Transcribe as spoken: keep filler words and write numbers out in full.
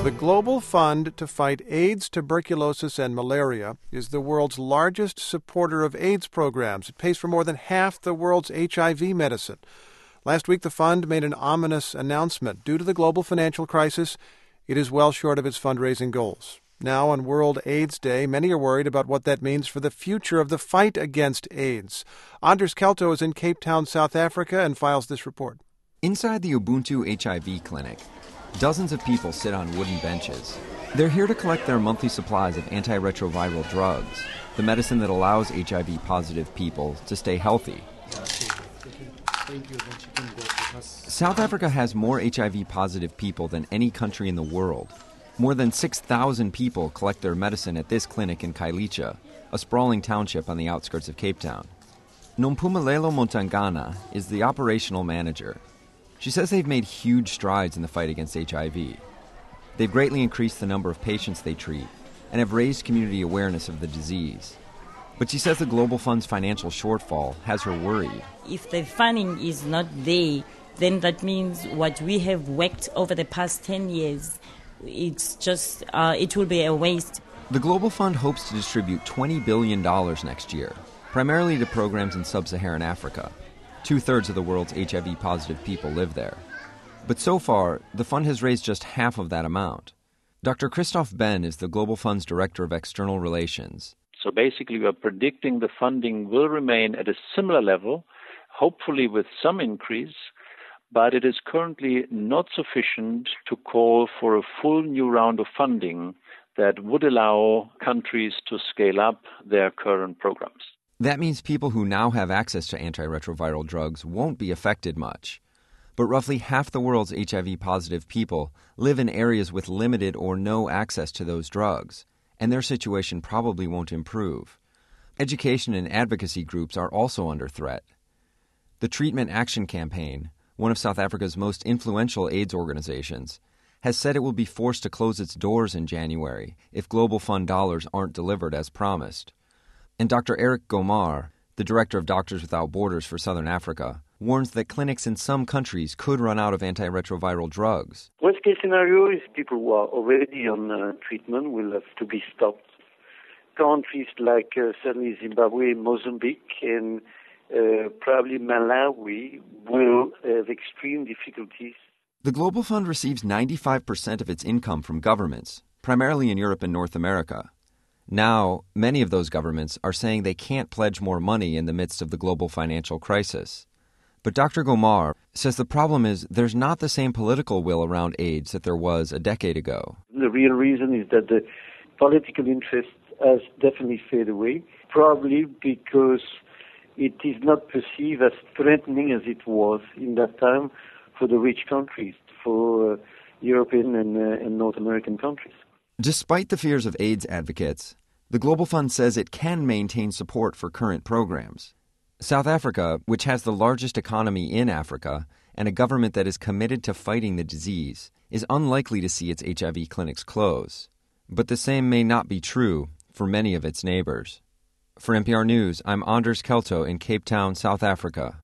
The Global Fund to Fight AIDS, Tuberculosis, and Malaria is the world's largest supporter of AIDS programs. It pays for more than half the world's H I V medicine. Last week, the fund made an ominous announcement. Due to the global financial crisis, it is well short of its fundraising goals. Now, on World AIDS Day, many are worried about what that means for the future of the fight against AIDS. Anders Kelto is in Cape Town, South Africa, and files this report. Inside the Ubuntu H I V clinic, dozens of people sit on wooden benches. They're here to collect their monthly supplies of antiretroviral drugs, the medicine that allows H I V-positive people to stay healthy. South Africa has more H I V-positive people than any country in the world. More than six thousand people collect their medicine at this clinic in Khayelitsha, a sprawling township on the outskirts of Cape Town. Nompumelelo Montangana is the operational manager. She says they've made huge strides in the fight against H I V. They've greatly increased the number of patients they treat and have raised community awareness of the disease. But she says the Global Fund's financial shortfall has her worried. If the funding is not there, then that means what we have worked over the past ten years, it's just, uh, it will be a waste. The Global Fund hopes to distribute twenty billion dollars next year, primarily to programs in sub-Saharan Africa. Two-thirds of the world's H I V-positive people live there. But so far, the fund has raised just half of that amount. Doctor Christophe Ben is the Global Fund's Director of External Relations. So basically, we are predicting the funding will remain at a similar level, hopefully with some increase, but it is currently not sufficient to call for a full new round of funding that would allow countries to scale up their current programs. That means people who now have access to antiretroviral drugs won't be affected much. But roughly half the world's H I V-positive people live in areas with limited or no access to those drugs, and their situation probably won't improve. Education and advocacy groups are also under threat. The Treatment Action Campaign, one of South Africa's most influential AIDS organizations, has said it will be forced to close its doors in January if Global Fund dollars aren't delivered as promised. And Doctor Eric Gomar, the director of Doctors Without Borders for Southern Africa, warns that clinics in some countries could run out of antiretroviral drugs. Worst case scenario is people who are already on uh, treatment will have to be stopped. Countries like uh, certainly Zimbabwe, Mozambique, and uh, probably Malawi will have extreme difficulties. The Global Fund receives ninety-five percent of its income from governments, primarily in Europe and North America. Now, many of those governments are saying they can't pledge more money in the midst of the global financial crisis. But Doctor Gomar says the problem is there's not the same political will around AIDS that there was a decade ago. The real reason is that the political interest has definitely faded away, probably because it is not perceived as threatening as it was in that time for the rich countries, for uh, European and, uh, and North American countries. Despite the fears of AIDS advocates, the Global Fund says it can maintain support for current programs. South Africa, which has the largest economy in Africa and a government that is committed to fighting the disease, is unlikely to see its H I V clinics close. But the same may not be true for many of its neighbors. For N P R News, I'm Anders Kelto in Cape Town, South Africa.